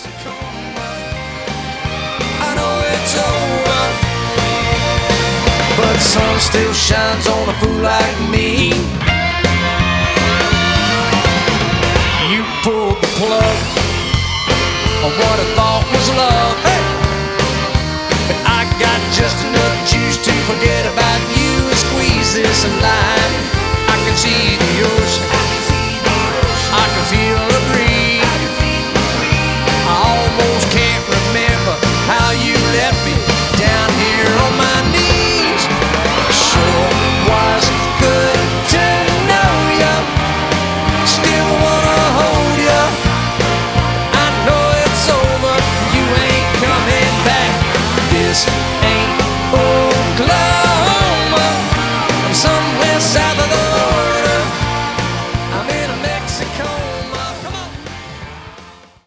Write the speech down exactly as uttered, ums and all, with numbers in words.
a coma. I know it's over, but the sun still shines on a fool like me. You pulled the plug on what I thought was love. Hey! But I got just enough juice to forget about you and squeeze this line. I can see the ocean